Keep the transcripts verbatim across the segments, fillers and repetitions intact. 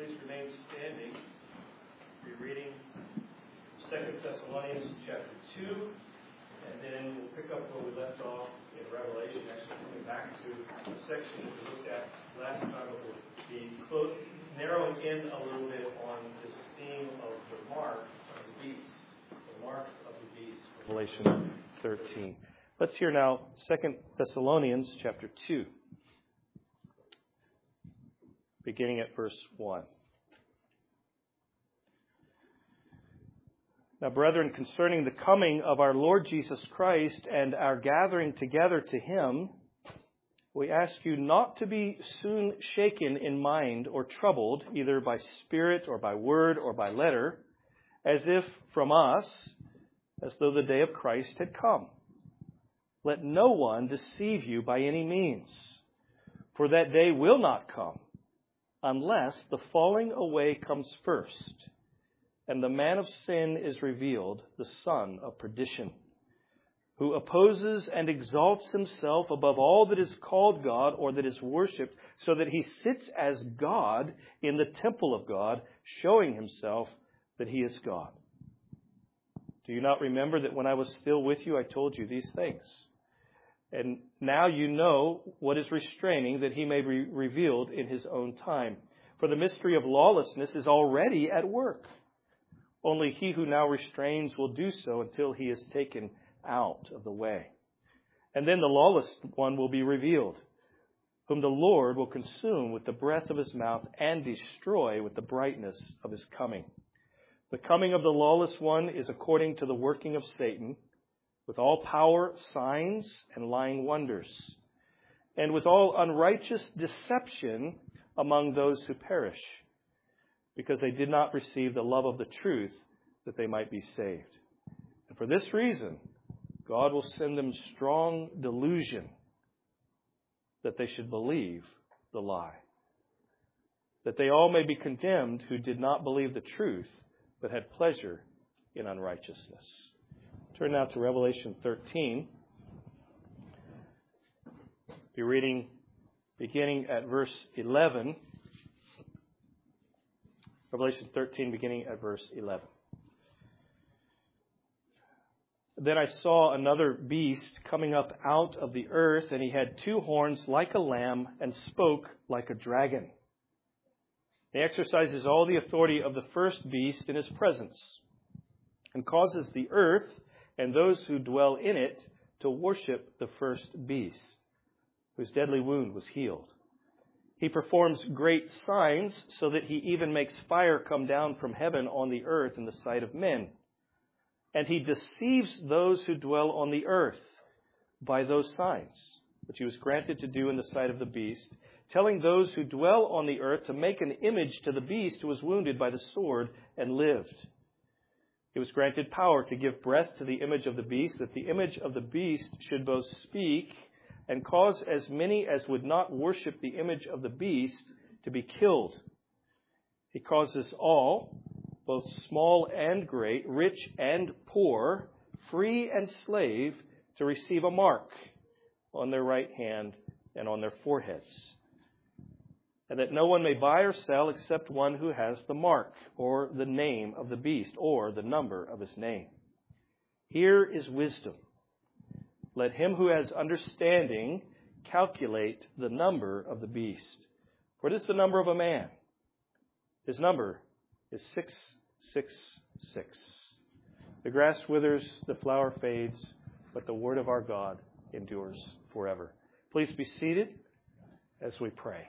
Please remain standing. We'll be reading Second Thessalonians chapter two, and then we'll pick up where we left off in Revelation, actually coming back to the section that we looked at last time. It will be close, narrowing in a little bit on this theme of the mark of the beast. The mark of the beast. Revelation thirteen. Let's hear now Second Thessalonians chapter two, beginning at verse one. Now, brethren, concerning the coming of our Lord Jesus Christ and our gathering together to Him, we ask you not to be soon shaken in mind or troubled, either by spirit or by word or by letter, as if from us, as though the day of Christ had come. Let no one deceive you by any means, for that day will not come, unless the falling away comes first, and the man of sin is revealed, the son of perdition, who opposes and exalts himself above all that is called God or that is worshipped, so that he sits as God in the temple of God, showing himself that he is God. Do you not remember that when I was still with you, I told you these things? And now you know what is restraining, that he may be revealed in his own time. For the mystery of lawlessness is already at work. Only he who now restrains will do so until he is taken out of the way. And then the lawless one will be revealed, whom the Lord will consume with the breath of his mouth and destroy with the brightness of his coming. The coming of the lawless one is according to the working of Satan, with all power, signs, and lying wonders, and with all unrighteous deception among those who perish, because they did not receive the love of the truth, that they might be saved. And for this reason, God will send them strong delusion, that they should believe the lie, that they all may be condemned who did not believe the truth, but had pleasure in unrighteousness. Turn now to Revelation thirteen. Be reading beginning at verse eleven. Revelation thirteen, beginning at verse eleven. Then I saw another beast coming up out of the earth, and he had two horns like a lamb and spoke like a dragon. He exercises all the authority of the first beast in his presence, and causes the earth and those who dwell in it to worship the first beast, whose deadly wound was healed. He performs great signs, so that he even makes fire come down from heaven on the earth in the sight of men. And he deceives those who dwell on the earth by those signs, which he was granted to do in the sight of the beast, telling those who dwell on the earth to make an image to the beast who was wounded by the sword and lived. He was granted power to give breath to the image of the beast, that the image of the beast should both speak and cause as many as would not worship the image of the beast to be killed. He causes all, both small and great, rich and poor, free and slave, to receive a mark on their right hand and on their foreheads, and that no one may buy or sell except one who has the mark, or the name of the beast, or the number of his name. Here is wisdom. Let him who has understanding calculate the number of the beast. For it is the number of a man. His number is six six six. The grass withers, the flower fades, but the word of our God endures forever. Please be seated as we pray.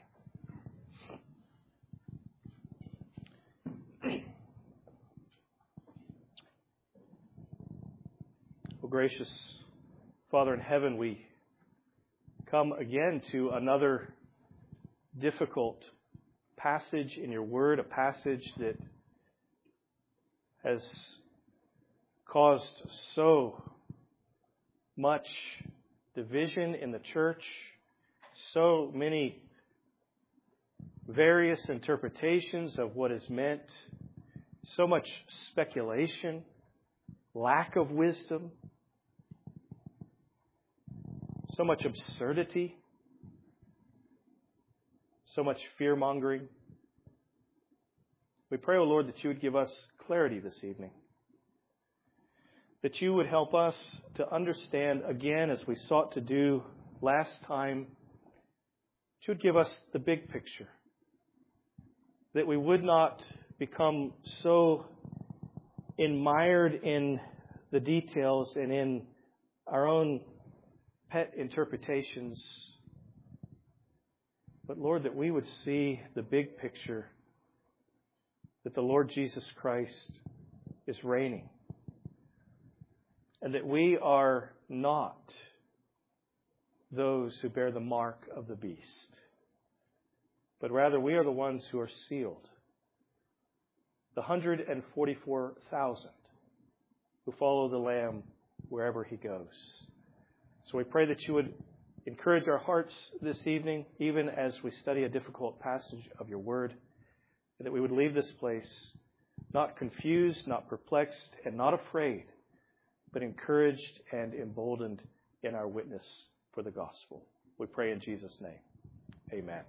Oh, gracious Father in heaven, we come again to another difficult passage in your word, a passage that has caused so much division in the church, so many various interpretations of what is meant, so much speculation, lack of wisdom, so much absurdity, so much fear-mongering. We pray, O Lord, that you would give us clarity this evening. That you would help us to understand again, as we sought to do last time, that you would give us the big picture. That we would not become so enmired in the details and in our own pet interpretations. But Lord, that we would see the big picture, that the Lord Jesus Christ is reigning. And that we are not those who bear the mark of the beast. But rather we are the ones who are sealed. The one hundred forty-four thousand who follow the Lamb wherever he goes. So we pray that you would encourage our hearts this evening, even as we study a difficult passage of your word, and that we would leave this place not confused, not perplexed, and not afraid, but encouraged and emboldened in our witness for the gospel. We pray in Jesus' name. Amen.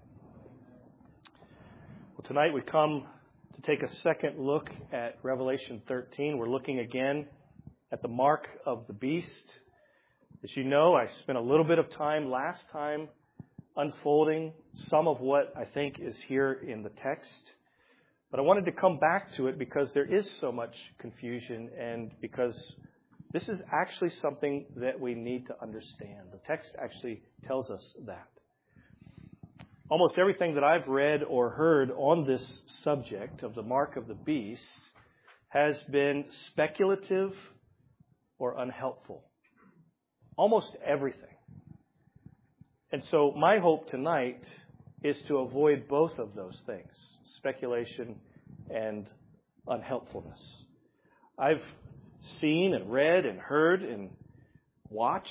Well, tonight we come to take a second look at Revelation thirteen. We're looking again at the mark of the beast. As you know, I spent a little bit of time last time unfolding some of what I think is here in the text. But I wanted to come back to it because there is so much confusion and because this is actually something that we need to understand. The text actually tells us that. Almost everything that I've read or heard on this subject of the mark of the beast has been speculative or unhelpful. Almost everything. And so my hope tonight is to avoid both of those things, speculation and unhelpfulness. I've seen and read and heard and watched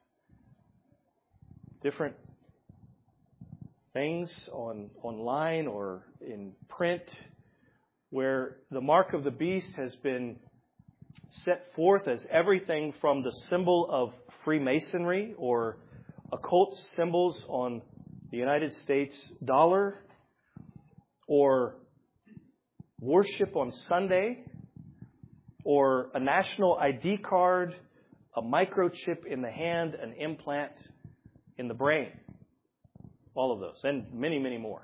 different things on online or in print where the mark of the beast has been set forth as everything from the symbol of Freemasonry or occult symbols on the United States dollar or worship on Sunday or a national I D card, a microchip in the hand, an implant in the brain. All of those, and many, many more.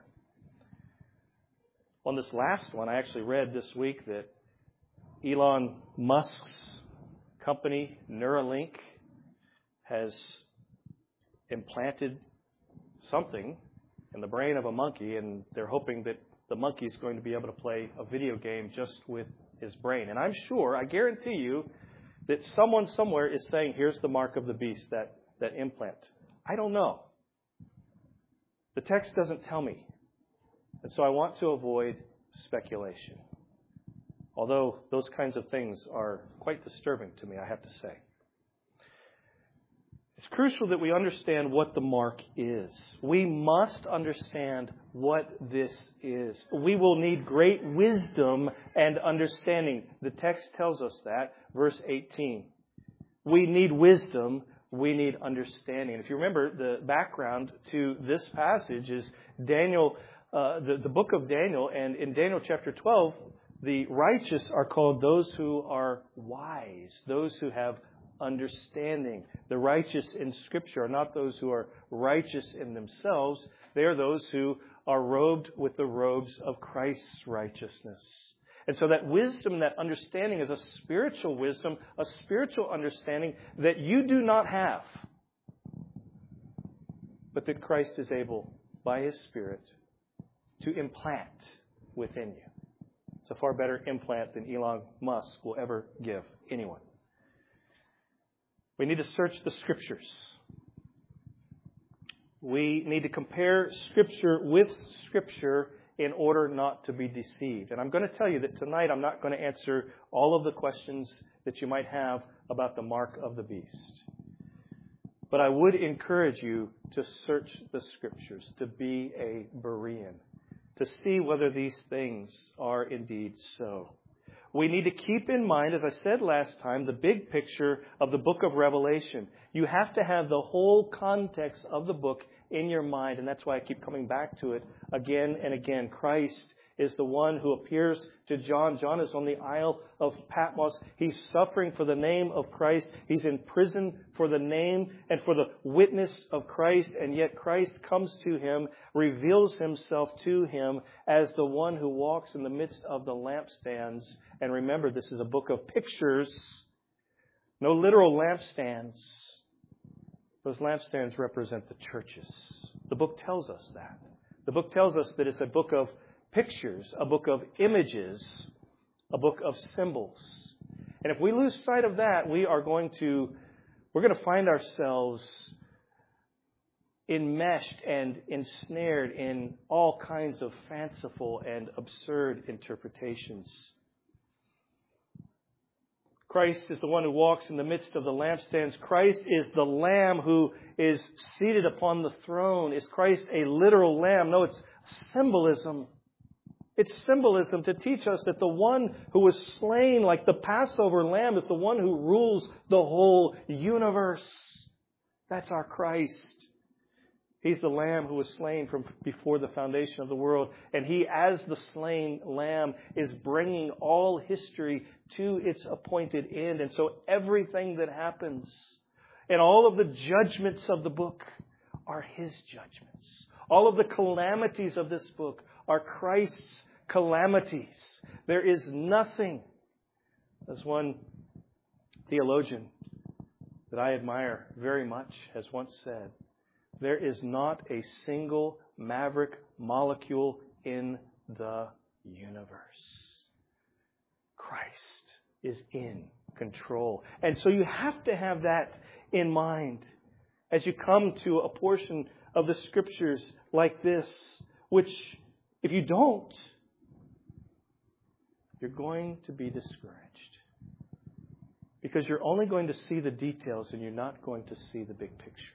On this last one, I actually read this week that Elon Musk's company, Neuralink, has implanted something in the brain of a monkey, and they're hoping that the monkey is going to be able to play a video game just with his brain. And I'm sure, I guarantee you, that someone somewhere is saying, here's the mark of the beast, that, that implant. I don't know. The text doesn't tell me. And so I want to avoid speculation. Although those kinds of things are quite disturbing to me, I have to say. It's crucial that we understand what the mark is. We must understand what this is. We will need great wisdom and understanding. The text tells us that, verse eighteen. We need wisdom. We need understanding. And if you remember, the background to this passage is Daniel, uh, the, the book of Daniel. And in Daniel chapter twelve, the righteous are called those who are wise, those who have understanding. The righteous in Scripture are not those who are righteous in themselves. They are those who are robed with the robes of Christ's righteousness. And so that wisdom, that understanding is a spiritual wisdom, a spiritual understanding that you do not have, but that Christ is able, by His Spirit, to implant within you. It's a far better implant than Elon Musk will ever give anyone. We need to search the Scriptures. We need to compare Scripture with Scripture in order not to be deceived. And I'm going to tell you that tonight I'm not going to answer all of the questions that you might have about the mark of the beast. But I would encourage you to search the Scriptures, to be a Berean, to see whether these things are indeed so. We need to keep in mind, as I said last time, the big picture of the book of Revelation. You have to have the whole context of the book in your mind, and that's why I keep coming back to it again and again. Christ is the one who appears to John. John is on the Isle of Patmos. He's suffering for the name of Christ. He's in prison for the name and for the witness of Christ. And yet Christ comes to him, reveals himself to him as the one who walks in the midst of the lampstands. And remember, this is a book of pictures, no literal lampstands. Those lampstands represent the churches. The book tells us that. The book tells us that it's a book of pictures, a book of images, a book of symbols. And if we lose sight of that, we are going to, we're going to find ourselves enmeshed and ensnared in all kinds of fanciful and absurd interpretations. Christ is the one who walks in the midst of the lampstands. Christ is the Lamb who is seated upon the throne. Is Christ a literal lamb? No, it's symbolism. It's symbolism to teach us that the one who was slain like the Passover lamb is the one who rules the whole universe. That's our Christ. He's the Lamb who was slain from before the foundation of the world. And He, as the slain Lamb, is bringing all history to its appointed end. And so everything that happens and all of the judgments of the book are His judgments. All of the calamities of this book are Christ's calamities. There is nothing, as one theologian that I admire very much has once said, there is not a single maverick molecule in the universe. Christ is in control. And so you have to have that in mind as you come to a portion of the Scriptures like this, which if you don't, you're going to be discouraged. Because you're only going to see the details and you're not going to see the big picture.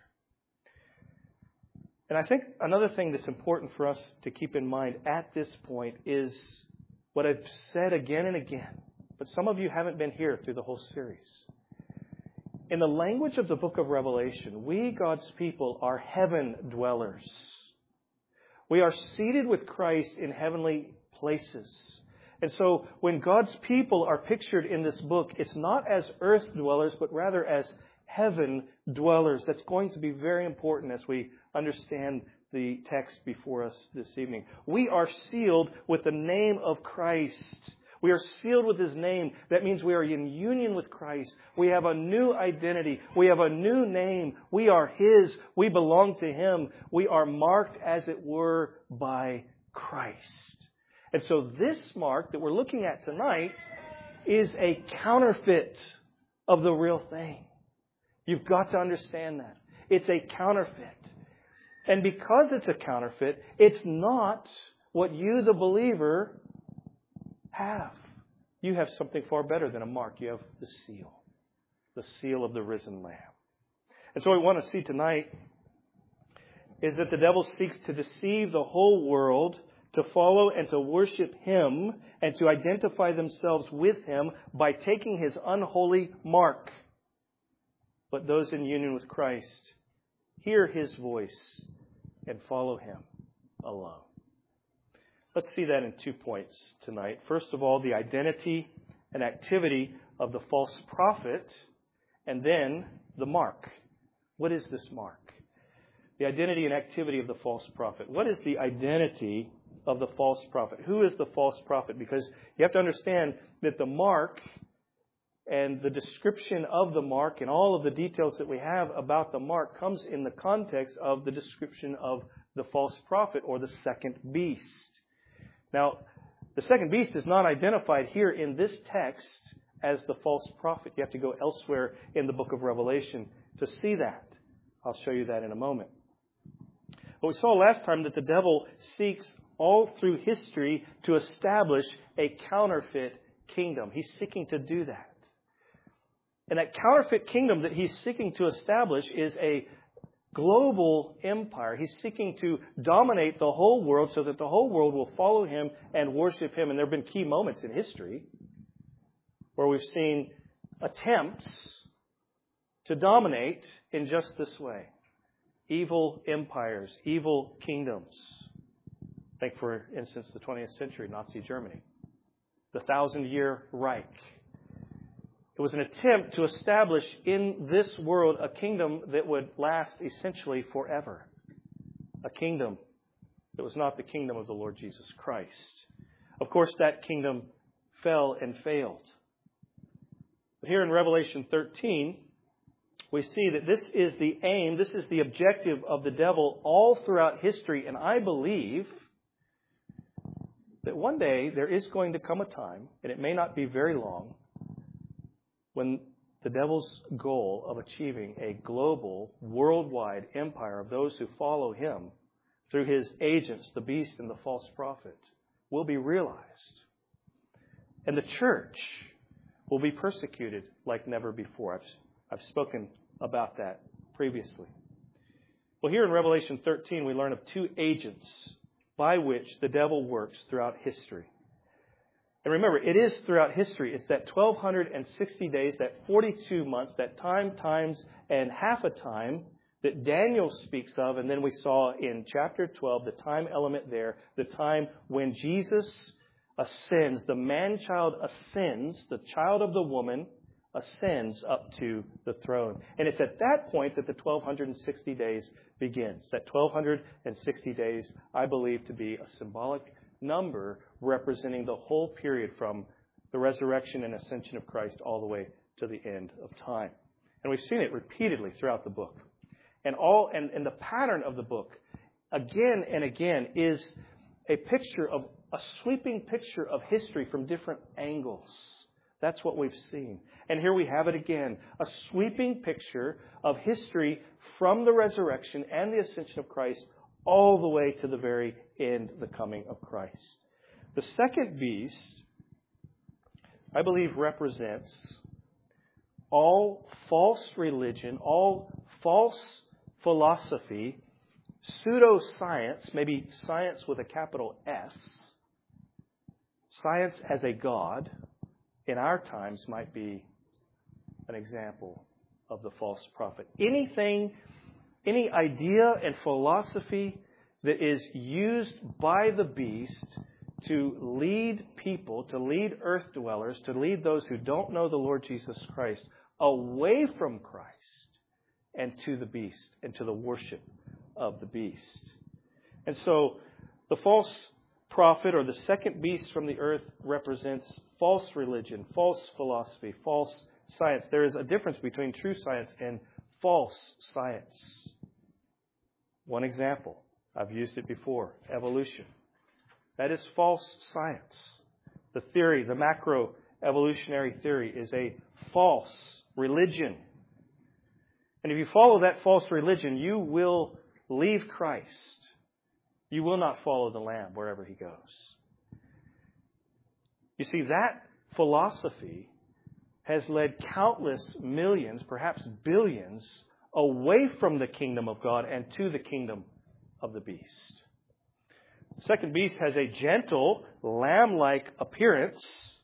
And I think another thing that's important for us to keep in mind at this point is what I've said again and again, but some of you haven't been here through the whole series. In the language of the book of Revelation, we, God's people, are heaven dwellers. We are seated with Christ in heavenly places. And so when God's people are pictured in this book, it's not as earth dwellers, but rather as heaven dwellers. That's going to be very important as we understand the text before us this evening. We are sealed with the name of Christ. We are sealed with His name. That means we are in union with Christ. We have a new identity. We have a new name. We are His. We belong to Him. We are marked, as it were, by Christ. And so this mark that we're looking at tonight is a counterfeit of the real thing. You've got to understand that. It's a counterfeit. And because it's a counterfeit, it's not what you, the believer, have. You have something far better than a mark. You have the seal. The seal of the risen Lamb. And so what we want to see tonight is that the devil seeks to deceive the whole world to follow and to worship Him and to identify themselves with Him by taking His unholy mark. But those in union with Christ hear His voice and follow Him alone. Let's see that in two points tonight. First of all, the identity and activity of the false prophet, and then the mark. What is this mark? The identity and activity of the false prophet. What is the identity of the false prophet? Who is the false prophet? Because you have to understand that the mark and the description of the mark and all of the details that we have about the mark comes in the context of the description of the false prophet or the second beast. Now, the second beast is not identified here in this text as the false prophet. You have to go elsewhere in the book of Revelation to see that. I'll show you that in a moment. But we saw last time that the devil seeks all through history to establish a counterfeit kingdom. He's seeking to do that. And that counterfeit kingdom that he's seeking to establish is a global empire. He's seeking to dominate the whole world so that the whole world will follow him and worship him. And there have been key moments in history where we've seen attempts to dominate in just this way. Evil empires, evil kingdoms. Think, for instance, the twentieth century, Nazi Germany. The Thousand-Year Reich. It was an attempt to establish in this world a kingdom that would last essentially forever. A kingdom that was not the kingdom of the Lord Jesus Christ. Of course, that kingdom fell and failed. But here in Revelation thirteen, we see that this is the aim, this is the objective of the devil all throughout history. And I believe that one day there is going to come a time, and it may not be very long, when the devil's goal of achieving a global, worldwide empire of those who follow him through his agents, the beast and the false prophet, will be realized. And the church will be persecuted like never before. I've, I've spoken about that previously. Well, here in Revelation thirteen, we learn of two agents by which the devil works throughout history. And remember, it is throughout history. It's that twelve sixty days, that forty-two months, that time, times, and half a time that Daniel speaks of. And then we saw in chapter twelve, the time element there, the time when Jesus ascends, the man-child ascends, the child of the woman ascends up to the throne. And it's at that point that the twelve sixty days begins. That twelve sixty days, I believe to be a symbolic number representing the whole period from the resurrection and ascension of Christ all the way to the end of time. And we've seen it repeatedly throughout the book. And all and, and the pattern of the book, again and again, is a picture of a sweeping picture of history from different angles. That's what we've seen. And here we have it again, a sweeping picture of history from the resurrection and the ascension of Christ all the way to the very end, the coming of Christ. The second beast, I believe, represents all false religion, all false philosophy, pseudoscience, maybe science with a capital S. Science as a god, in our times, might be an example of the false prophet. Anything, any idea and philosophy that is used by the beast to lead people, to lead earth dwellers, to lead those who don't know the Lord Jesus Christ away from Christ and to the beast and to the worship of the beast. And so the false prophet, or the second beast from the earth, represents false religion, false philosophy, false science. There is a difference between true science and false science. One example, I've used it before, evolution. That is false science. The theory, the macroevolutionary theory, is a false religion. And if you follow that false religion, you will leave Christ. You will not follow the Lamb wherever He goes. You see, that philosophy has led countless millions, perhaps billions, away from the kingdom of God and to the kingdom of the beast. The second beast has a gentle, lamb-like appearance,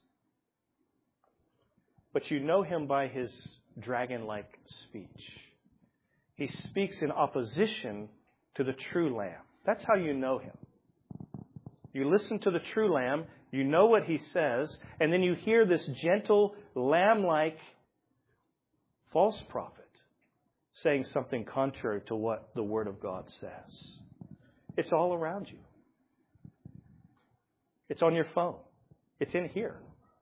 but you know him by his dragon-like speech. He speaks in opposition to the true Lamb. That's how you know him. You listen to the true Lamb, you know what he says, and then you hear this gentle, lamb-like false prophet saying something contrary to what the Word of God says. It's all around you. It's on your phone. It's in here.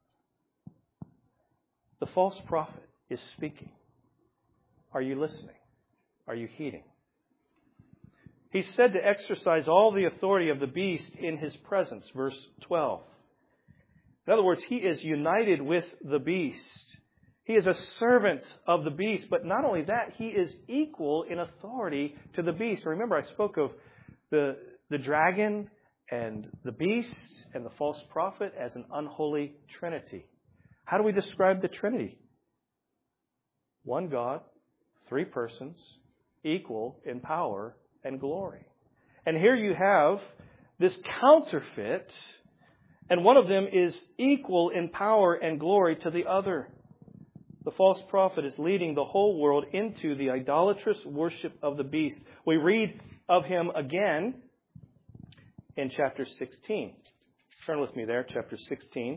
The false prophet is speaking. Are you listening? Are you heeding? He's said to exercise all the authority of the beast in his presence, verse twelve. In other words, he is united with the beast. He is a servant of the beast, but not only that, he is equal in authority to the beast. Remember, I spoke of the, the dragon and the beast and the false prophet as an unholy trinity. How do we describe the Trinity? One God, three persons, equal in power and glory. And here you have this counterfeit, and one of them is equal in power and glory to the other. The false prophet is leading the whole world into the idolatrous worship of the beast. We read of him again in chapter sixteen. Turn with me there, chapter sixteen.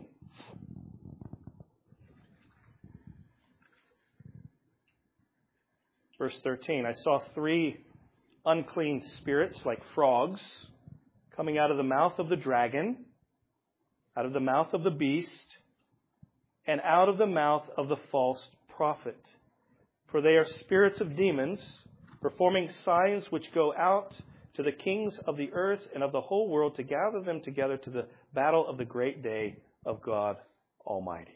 Verse thirteen, I saw three unclean spirits like frogs coming out of the mouth of the dragon, out of the mouth of the beast, and out of the mouth of the false prophet. For they are spirits of demons, performing signs which go out to the kings of the earth and of the whole world to gather them together to the battle of the great day of God Almighty.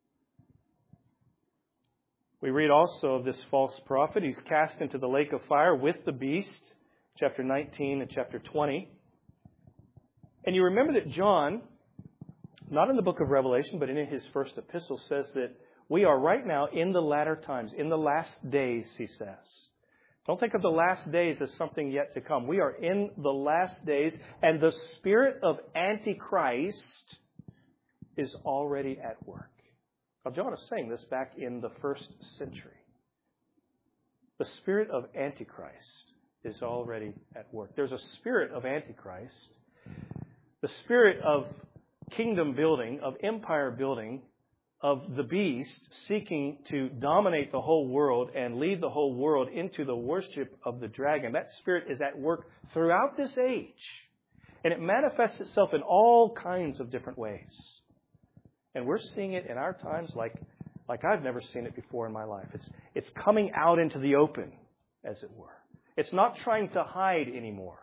We read also of this false prophet. He's cast into the lake of fire with the beast, chapter nineteen and chapter twenty. And you remember that John, not in the book of Revelation, but in his first epistle, says that we are right now in the latter times, in the last days, he says. Don't think of the last days as something yet to come. We are in the last days, and the spirit of Antichrist is already at work. Now, John is saying this back in the first century. The spirit of Antichrist is already at work. There's a spirit of Antichrist. The spirit of kingdom building, of empire building, of the beast seeking to dominate the whole world and lead the whole world into the worship of the dragon. That spirit is at work throughout this age. And it manifests itself in all kinds of different ways. And we're seeing it in our times like, like I've never seen it before in my life. It's, it's coming out into the open, as it were. It's not trying to hide anymore.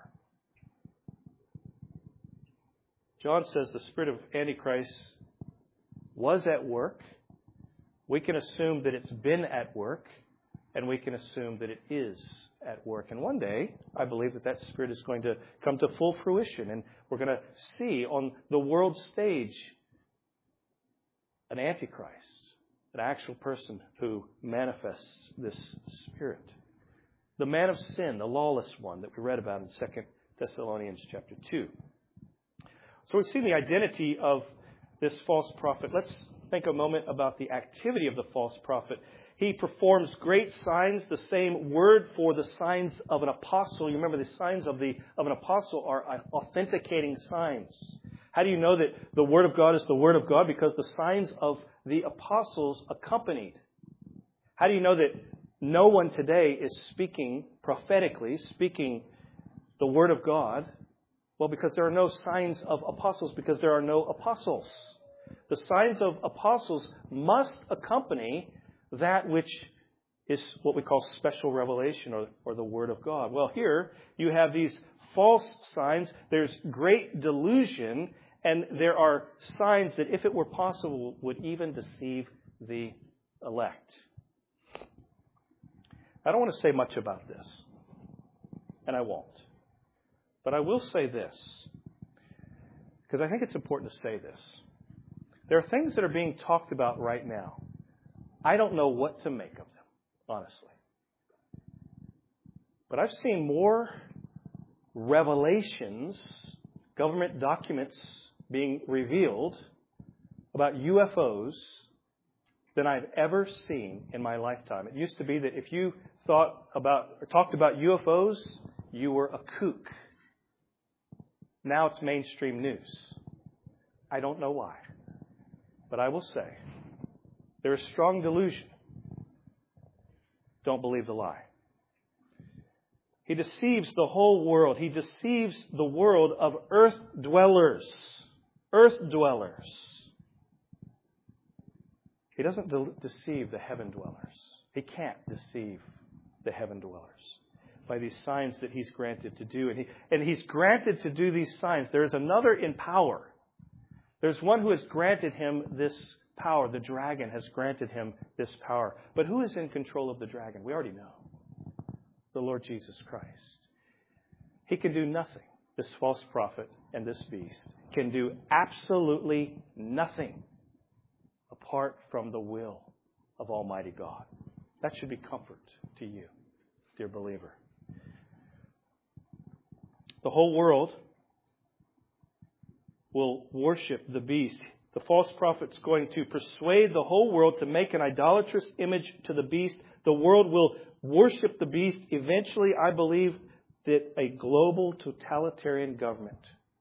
John says the spirit of Antichrist was at work. We can assume that it's been at work, and we can assume that it is at work. And one day, I believe that that spirit is going to come to full fruition, and we're going to see on the world stage an Antichrist, an actual person who manifests this spirit. The man of sin, the lawless one that we read about in Second Thessalonians chapter two. So we've seen the identity of this false prophet. Let's think a moment about the activity of the false prophet. He performs great signs. The same word for the signs of an apostle. You remember the signs of the of an apostle are authenticating signs. How do you know that the Word of God is the Word of God? Because the signs of the apostles accompanied. How do you know that no one today is speaking prophetically, speaking the Word of God? Well, because there are no signs of apostles, because there are no apostles. The signs of apostles must accompany that which is what we call special revelation or, or the Word of God. Well, here you have these false signs. There's great delusion, and there are signs that, if it were possible, would even deceive the elect. I don't want to say much about this, and I won't. But I will say this, because I think it's important to say this. There are things that are being talked about right now. I don't know what to make of them, honestly. But I've seen more revelations, government documents being revealed about U F Os than I've ever seen in my lifetime. It used to be that if you thought about or talked about U F Os, you were a kook. Now it's mainstream news. I don't know why. But I will say, there is strong delusion. Don't believe the lie. He deceives the whole world. He deceives the world of earth dwellers. Earth dwellers. He doesn't de- deceive the heaven dwellers. He can't deceive the heaven dwellers by these signs that he's granted to do. And, he, and he's granted to do these signs. There is another in power. There's one who has granted him this power. The dragon has granted him this power. But who is in control of the dragon? We already know. The Lord Jesus Christ. He can do nothing. This false prophet and this beast can do absolutely nothing apart from the will of Almighty God. That should be comfort to you, dear believer. The whole world will worship the beast. The false prophet's going to persuade the whole world to make an idolatrous image to the beast. The world will worship the beast. Eventually, I believe that a global totalitarian government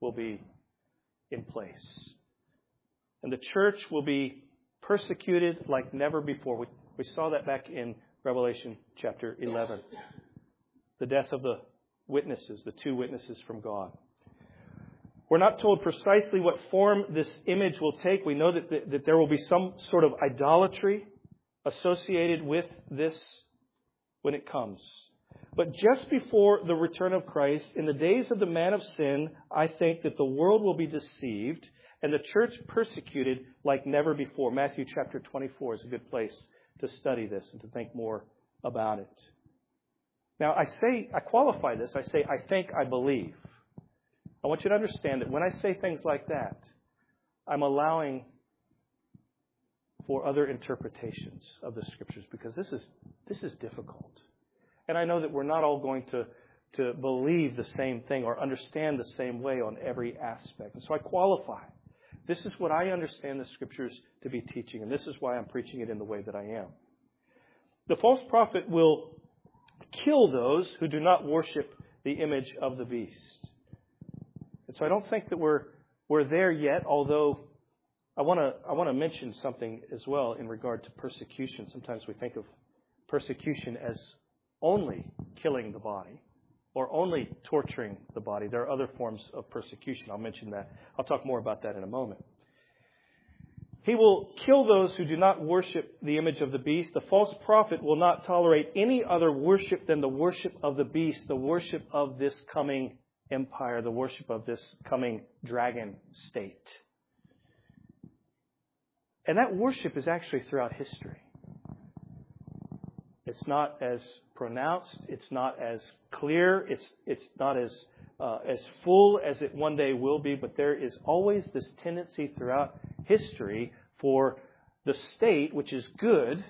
will be in place. And the church will be persecuted like never before. We, we saw that back in Revelation chapter eleven. The death of the witnesses, the two witnesses from God. We're not told precisely what form this image will take. We know that, the, that there will be some sort of idolatry associated with this when it comes. But just before the return of Christ, in the days of the man of sin, I think that the world will be deceived and the church persecuted like never before. Matthew chapter twenty-four is a good place to study this and to think more about it. Now, I say, I qualify this. I say, I think, I believe. I want you to understand that when I say things like that, I'm allowing for other interpretations of the Scriptures because this is this is difficult. And I know that we're not all going to, to believe the same thing or understand the same way on every aspect. And so I qualify. This is what I understand the Scriptures to be teaching, and this is why I'm preaching it in the way that I am. The false prophet will kill those who do not worship the image of the beast. And so I don't think that we're we're there yet, although I want to I want to mention something as well in regard to persecution. Sometimes we think of persecution as only killing the body or only torturing the body. There are other forms of persecution. I'll mention that. I'll talk more about that in a moment. He will kill those who do not worship the image of the beast. The false prophet will not tolerate any other worship than the worship of the beast, the worship of this coming empire, the worship of this coming dragon state. And that worship is actually throughout history. It's not as pronounced. It's not as clear. It's it's not as uh, as full as it one day will be. But there is always this tendency throughout history for the state, which is good,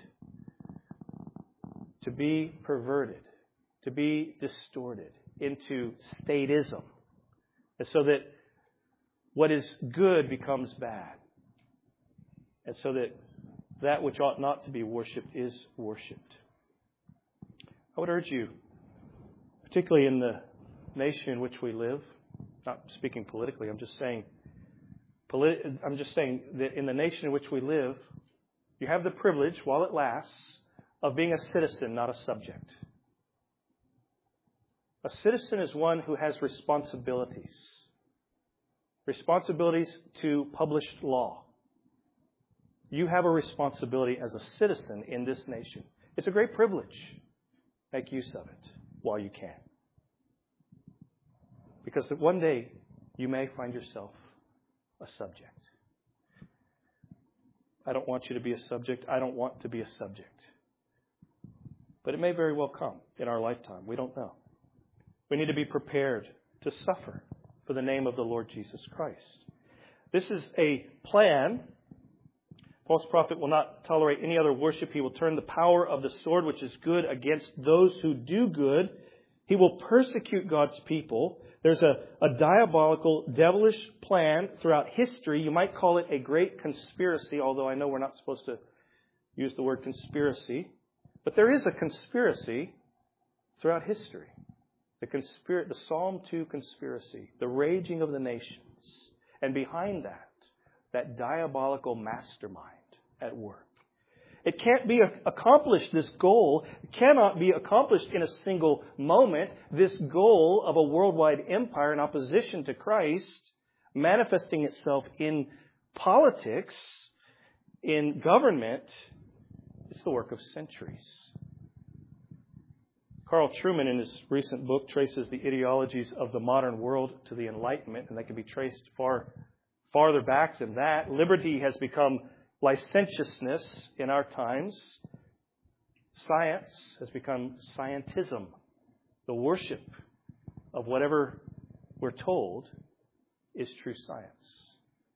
to be perverted, to be distorted into statism, and so that what is good becomes bad, and so that that which ought not to be worshipped is worshipped. I would urge you, particularly in the nation in which we live, not speaking politically, I'm just saying, politi- I'm just saying that in the nation in which we live, you have the privilege, while it lasts, of being a citizen, not a subject. A citizen is one who has responsibilities. Responsibilities to published law. You have a responsibility as a citizen in this nation. It's a great privilege. Make use of it while you can. Because one day you may find yourself a subject. I don't want you to be a subject. I don't want to be a subject. But it may very well come in our lifetime. We don't know. We need to be prepared to suffer for the name of the Lord Jesus Christ. This is a plan. False prophet will not tolerate any other worship. He will turn the power of the sword, which is good, against those who do good. He will persecute God's people. There's a, a diabolical, devilish plan throughout history. You might call it a great conspiracy, although I know we're not supposed to use the word conspiracy. But there is a conspiracy throughout history. The, conspir- the Psalm two conspiracy, the raging of the nations. And behind that, that diabolical mastermind at work. It can't be accomplished, this goal. It cannot be accomplished in a single moment. This goal of a worldwide empire in opposition to Christ, manifesting itself in politics, in government, is the work of centuries. Carl Trueman, in his recent book, traces the ideologies of the modern world to the Enlightenment, and they can be traced far farther back than that. Liberty has become licentiousness in our times. Science has become scientism. The worship of whatever we're told is true science.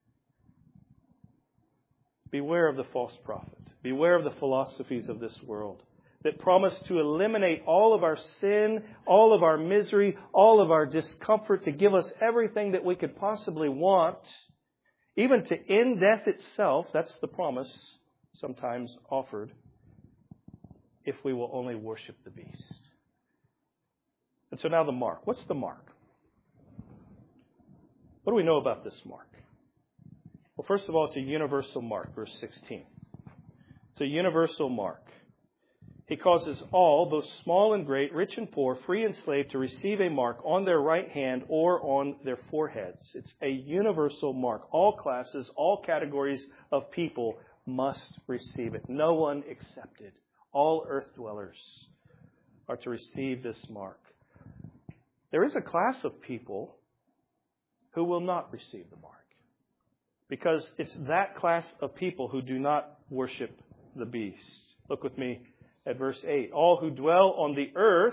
Beware of the false prophet. Beware of the philosophies of this world that promise to eliminate all of our sin, all of our misery, all of our discomfort, to give us everything that we could possibly want. Even to end death itself, that's the promise sometimes offered, if we will only worship the beast. And so now the mark. What's the mark? What do we know about this mark? Well, first of all, it's a universal mark, verse sixteen. It's a universal mark. He causes all, both small and great, rich and poor, free and slave, to receive a mark on their right hand or on their foreheads. It's a universal mark. All classes, all categories of people must receive it. No one excepted. All earth dwellers are to receive this mark. There is a class of people who will not receive the mark, because it's that class of people who do not worship the beast. Look with me at verse eight. All who dwell on the earth,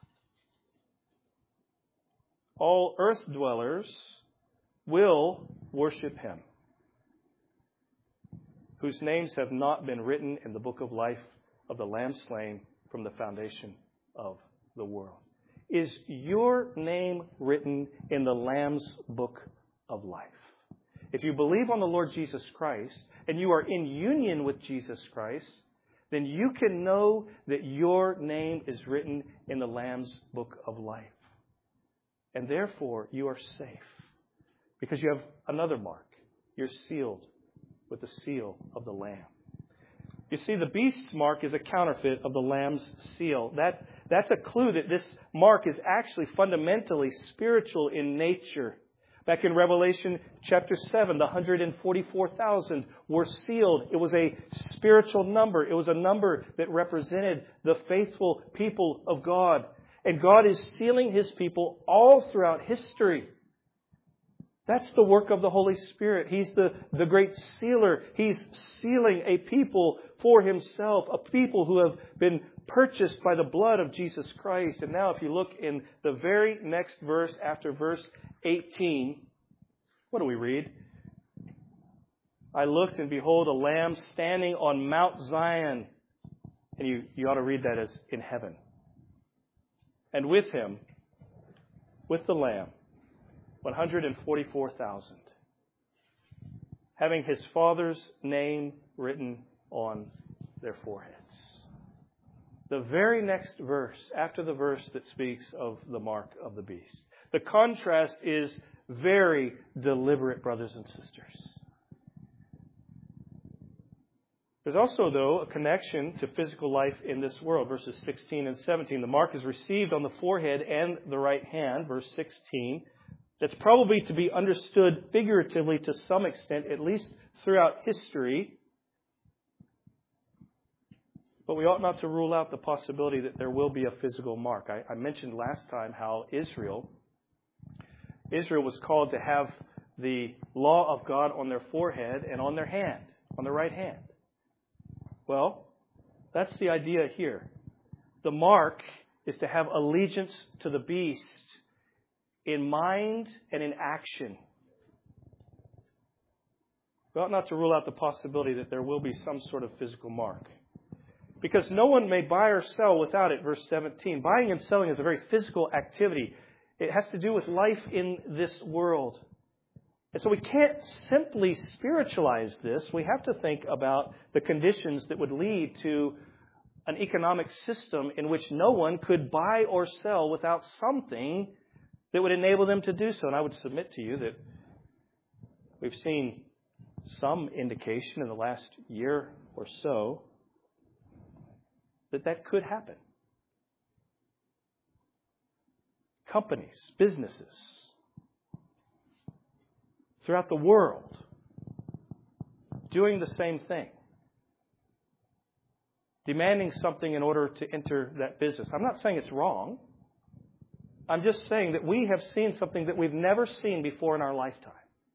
all earth dwellers will worship him, whose names have not been written in the book of life of the Lamb slain from the foundation of the world. Is your name written in the Lamb's book of life? If you believe on the Lord Jesus Christ and you are in union with Jesus Christ, then you can know that your name is written in the Lamb's book of life. And therefore, you are safe, because you have another mark. You're sealed with the seal of the Lamb. You see, the beast's mark is a counterfeit of the Lamb's seal. That, that's a clue that this mark is actually fundamentally spiritual in nature. Back in Revelation chapter seven, the one hundred forty-four thousand were sealed. It was a spiritual number. It was a number that represented the faithful people of God. And God is sealing His people all throughout history. That's the work of the Holy Spirit. He's the, the great sealer. He's sealing a people for Himself, a people who have been purchased by the blood of Jesus Christ. And now if you look in the very next verse after verse eighteen, what do we read? I looked, and behold, a lamb standing on Mount Zion. And you, you ought to read that as in heaven. And with him, with the lamb, one hundred forty-four thousand, having his Father's name written on their foreheads. The very next verse, after the verse that speaks of the mark of the beast. The contrast is very deliberate, brothers and sisters. There's also, though, a connection to physical life in this world. Verses sixteen and seventeen. The mark is received on the forehead and the right hand. Verse sixteen. That's probably to be understood figuratively to some extent, at least throughout history. But we ought not to rule out the possibility that there will be a physical mark. I, I mentioned last time how Israel, Israel was called to have the law of God on their forehead and on their hand, on their right hand. Well, that's the idea here. The mark is to have allegiance to the beast in mind and in action. We ought not to rule out the possibility that there will be some sort of physical mark. Because no one may buy or sell without it, verse seventeen. Buying and selling is a very physical activity. It has to do with life in this world. And so we can't simply spiritualize this. We have to think about the conditions that would lead to an economic system in which no one could buy or sell without something that would enable them to do so. And I would submit to you that we've seen some indication in the last year or so that that could happen. Companies, businesses throughout the world doing the same thing. Demanding something in order to enter that business. I'm not saying it's wrong. I'm just saying that we have seen something that we've never seen before in our lifetime.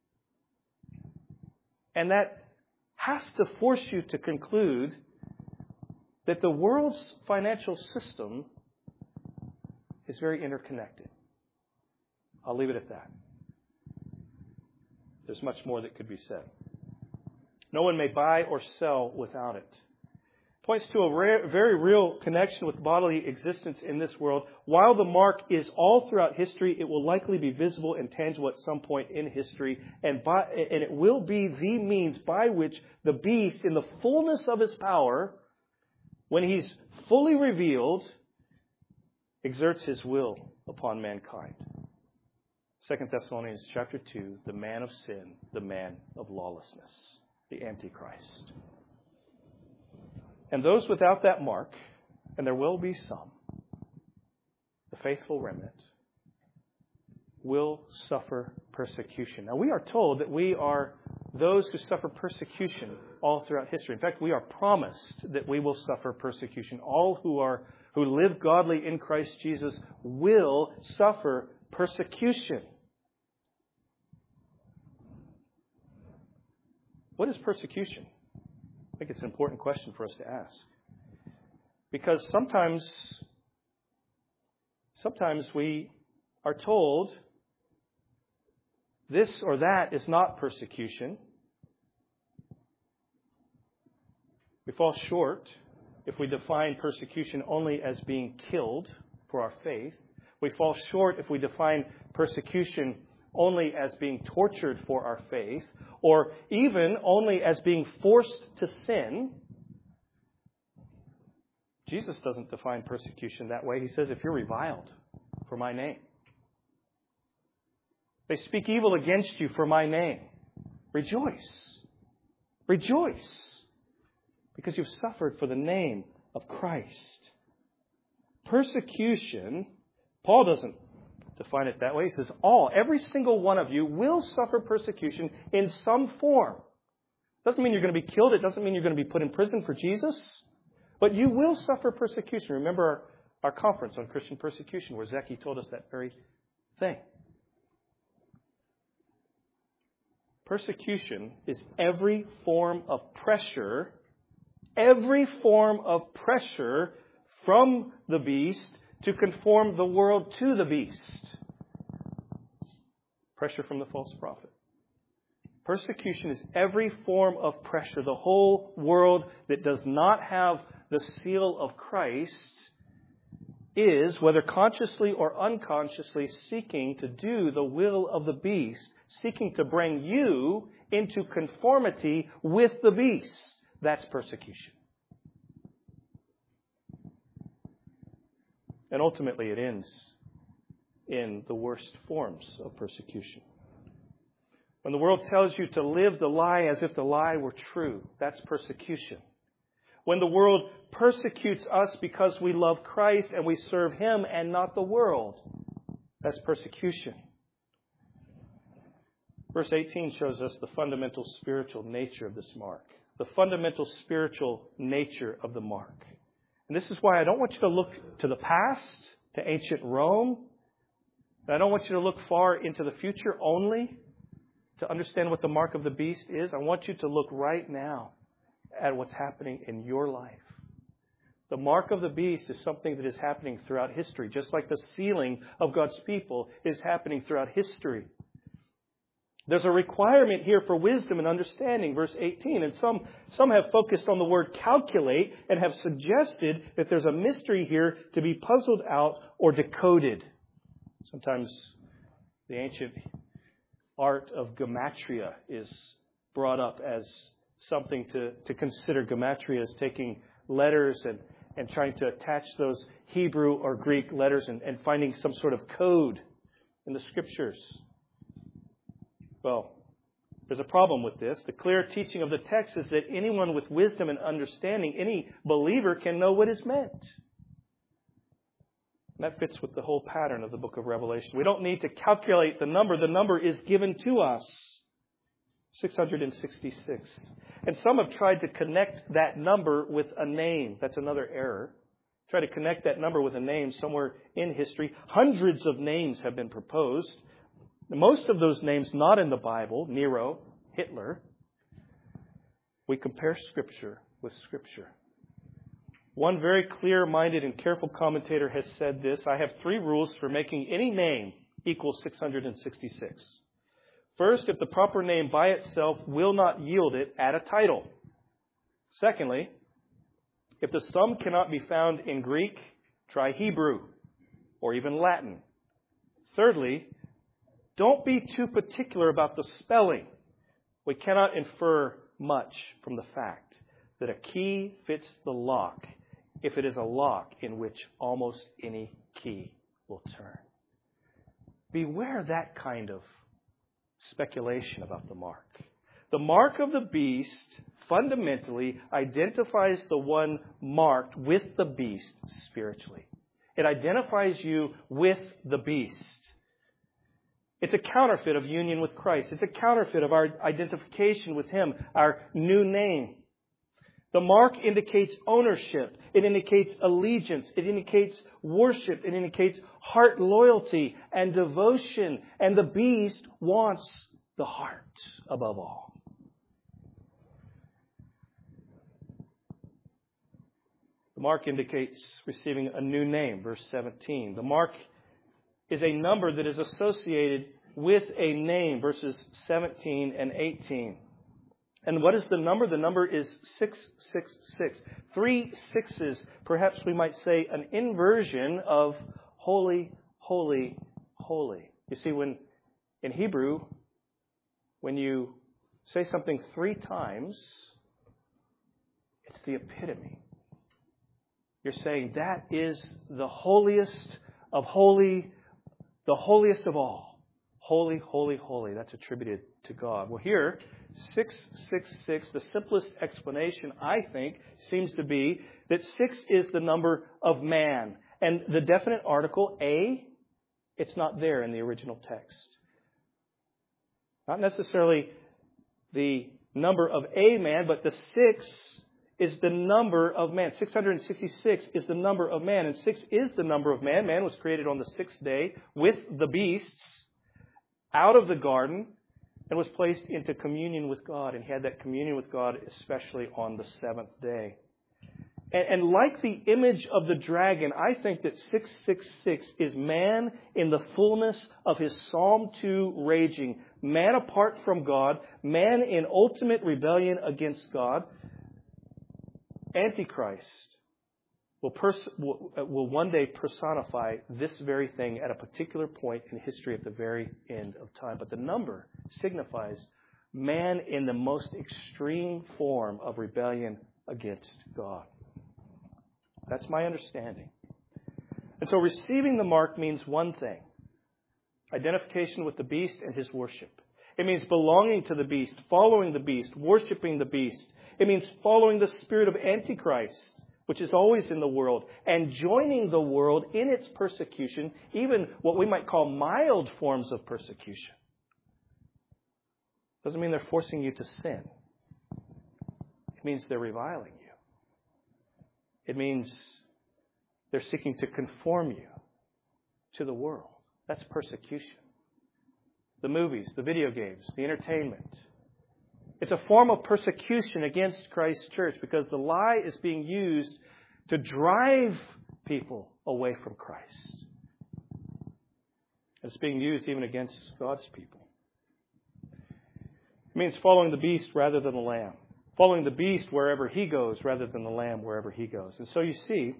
And that has to force you to conclude that the world's financial system is very interconnected. I'll leave it at that. There's much more that could be said. No one may buy or sell without it. Points to a rare, very real connection with bodily existence in this world. While the mark is all throughout history, it will likely be visible and tangible at some point in history. And, by, and it will be the means by which the beast, in the fullness of his power, when he's fully revealed, exerts his will upon mankind. Second Thessalonians chapter two, the man of sin, the man of lawlessness, the Antichrist. And those without that mark, and there will be some, the faithful remnant, will suffer persecution. Now, we are told that we are those who suffer persecution all throughout history. In fact, we are promised that we will suffer persecution. All who are who live godly in Christ Jesus will suffer persecution. What is persecution? I think it's an important question for us to ask. Because sometimes, sometimes we are told this or that is not persecution. We fall short if we define persecution only as being killed for our faith. We fall short if we define persecution only as being tortured for our faith, or even only as being forced to sin. Jesus doesn't define persecution that way. He says, if you're reviled for my name, they speak evil against you for my name, rejoice. Rejoice. Because you've suffered for the name of Christ. Persecution, Paul doesn't define it that way. He says, all, every single one of you will suffer persecution in some form. Doesn't mean you're going to be killed. It doesn't mean you're going to be put in prison for Jesus. But you will suffer persecution. Remember our, our conference on Christian persecution where Zeki told us that very thing. Persecution is every form of pressure, every form of pressure from the beast to conform the world to the beast. Pressure from the false prophet. Persecution is every form of pressure. The whole world that does not have the seal of Christ is, whether consciously or unconsciously, seeking to do the will of the beast, seeking to bring you into conformity with the beast. That's persecution. And ultimately it ends in the worst forms of persecution. When the world tells you to live the lie as if the lie were true, that's persecution. When the world persecutes us because we love Christ and we serve Him and not the world, that's persecution. Verse eighteen shows us the fundamental spiritual nature of this mark. The fundamental spiritual nature of the mark. And this is why I don't want you to look to the past, to ancient Rome. And I don't want you to look far into the future only to understand what the mark of the beast is. I want you to look right now at what's happening in your life. The mark of the beast is something that is happening throughout history, just like the sealing of God's people is happening throughout history. There's a requirement here for wisdom and understanding, verse eighteen. And some, some have focused on the word calculate and have suggested that there's a mystery here to be puzzled out or decoded. Sometimes the ancient art of gematria is brought up as something to, to consider. Gematria is taking letters and, and trying to attach those Hebrew or Greek letters and, and finding some sort of code in the Scriptures. Well, there's a problem with this. The clear teaching of the text is that anyone with wisdom and understanding, any believer, can know what is meant. And that fits with the whole pattern of the book of Revelation. We don't need to calculate the number. The number is given to us. six hundred sixty-six. And some have tried to connect that number with a name. That's another error. Try to connect that number with a name somewhere in history. Hundreds of names have been proposed. Most of those names not in the Bible, Nero, Hitler. We compare Scripture with Scripture. One very clear-minded and careful commentator has said this: I have three rules for making any name equal six hundred sixty-six. First, if the proper name by itself will not yield it, add a title. Secondly, if the sum cannot be found in Greek, try Hebrew or even Latin. Thirdly, don't be too particular about the spelling. We cannot infer much from the fact that a key fits the lock if it is a lock in which almost any key will turn. beware that kind of speculation about the mark. The mark of the beast fundamentally identifies the one marked with the beast spiritually. It identifies you with the beast. It's a counterfeit of union with Christ. It's a counterfeit of our identification with Him, our new name. The mark indicates ownership. It indicates allegiance. It indicates worship. It indicates heart loyalty and devotion. And the beast wants the heart above all. The mark indicates receiving a new name, verse seventeen. The mark is a number that is associated with a name, verses seventeen and eighteen. And what is the number? The number is six six six. Three sixes, perhaps we might say an inversion of holy, holy, holy. You see, when in Hebrew, when you say something three times, it's the epitome. You're saying that is the holiest of holy, the holiest of all. Holy, holy, holy. That's attributed to God. Well, here, six six six, the simplest explanation, I think, seems to be that six is the number of man. And the definite article, a, it's not there in the original text. Not necessarily the number of a man, but the six is the number of man. six hundred sixty-six is the number of man. And six is the number of man. Man was created on the sixth day with the beasts out of the garden and was placed into communion with God. And he had that communion with God especially on the seventh day. And, and like the image of the dragon, I think that six six six is man in the fullness of his Psalm two raging. Man apart from God. Man in ultimate rebellion against God. Antichrist will, pers- will, will one day personify this very thing at a particular point in history at the very end of time. But the number signifies man in the most extreme form of rebellion against God. That's my understanding. And so receiving the mark means one thing. Identification with the beast and his worship. It means belonging to the beast, following the beast, worshiping the beast. It means following the spirit of Antichrist, which is always in the world, and joining the world in its persecution, even what we might call mild forms of persecution. Doesn't mean they're forcing you to sin. It means they're reviling you. It means they're seeking to conform you to the world. That's persecution. The movies, the video games, the entertainment. It's a form of persecution against Christ's church because the lie is being used to drive people away from Christ. It's being used even against God's people. It means following the beast rather than the lamb. Following the beast wherever he goes rather than the lamb wherever he goes. And so you see,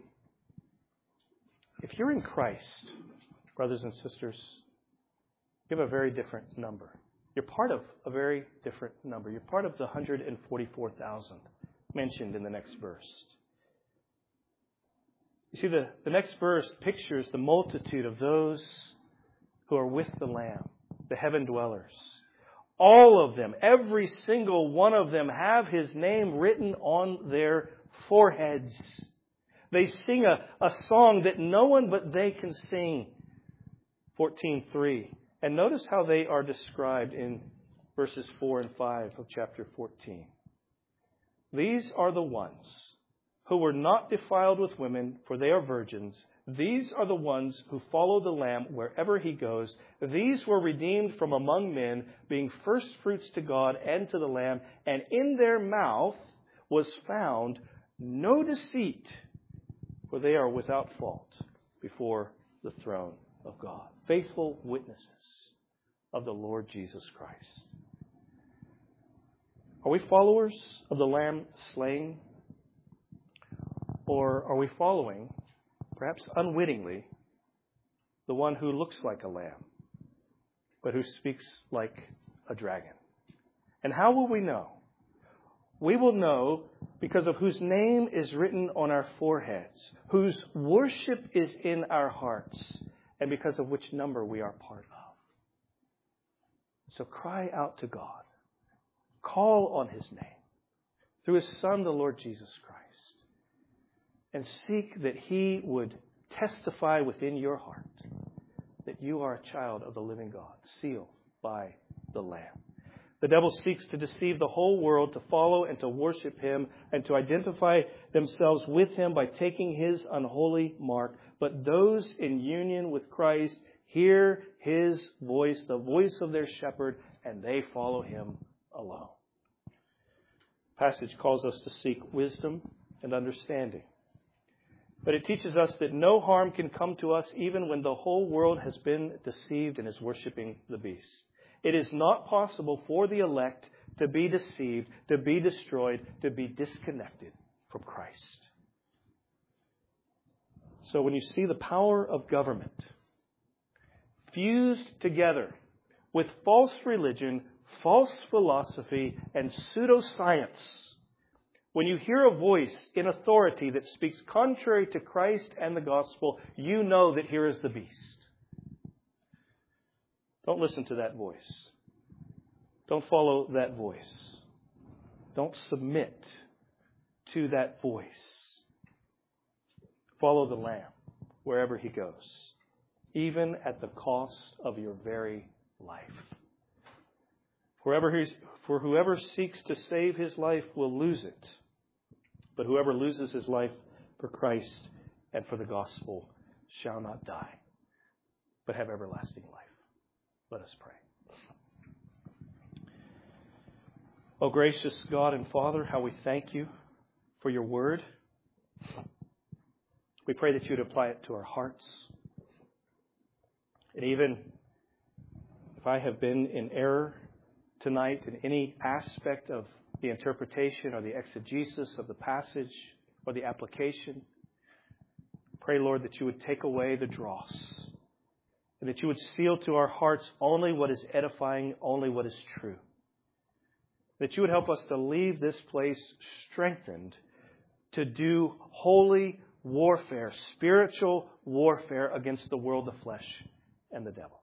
if you're in Christ, brothers and sisters, you have a very different number. You're part of a very different number. You're part of the one hundred forty-four thousand mentioned in the next verse. You see, the, the next verse pictures the multitude of those who are with the Lamb, the heaven dwellers. All of them, every single one of them have his name written on their foreheads. They sing a, a song that no one but they can sing. fourteen three. And notice how they are described in verses four and five of chapter fourteen. These are the ones who were not defiled with women, for they are virgins. These are the ones who follow the Lamb wherever he goes. These were redeemed from among men, being first fruits to God and to the Lamb. And in their mouth was found no deceit, for they are without fault before the throne of God. Faithful witnesses of the Lord Jesus Christ. Are we followers of the Lamb slain? Or are we following, perhaps unwittingly, the one who looks like a lamb, but who speaks like a dragon? And how will we know? We will know because of whose name is written on our foreheads, whose worship is in our hearts, and because of which number we are part of. So cry out to God. Call on His name through His Son, the Lord Jesus Christ. And seek that He would testify within your heart that you are a child of the living God, sealed by the Lamb. The devil seeks to deceive the whole world to follow and to worship Him and to identify themselves with Him by taking His unholy mark. But those in union with Christ hear His voice, the voice of their shepherd, and they follow Him alone. The passage calls us to seek wisdom and understanding. But it teaches us that no harm can come to us even when the whole world has been deceived and is worshiping the beast. It is not possible for the elect to be deceived, to be destroyed, to be disconnected from Christ. So when you see the power of government fused together with false religion, false philosophy, and pseudoscience, when you hear a voice in authority that speaks contrary to Christ and the gospel, you know that here is the beast. Don't listen to that voice. Don't follow that voice. Don't submit to that voice. Follow the Lamb wherever He goes, even at the cost of your very life. Whoever, for whoever seeks to save his life will lose it. But whoever loses his life for Christ and for the gospel shall not die, but have everlasting life. Let us pray. Oh, gracious God and Father, how we thank You for Your word. We pray that You would apply it to our hearts. And even if I have been in error tonight in any aspect of the interpretation or the exegesis of the passage or the application, pray, Lord, that You would take away the dross and that You would seal to our hearts only what is edifying, only what is true. That You would help us to leave this place strengthened to do holy warfare, spiritual warfare against the world, the flesh, and the devil.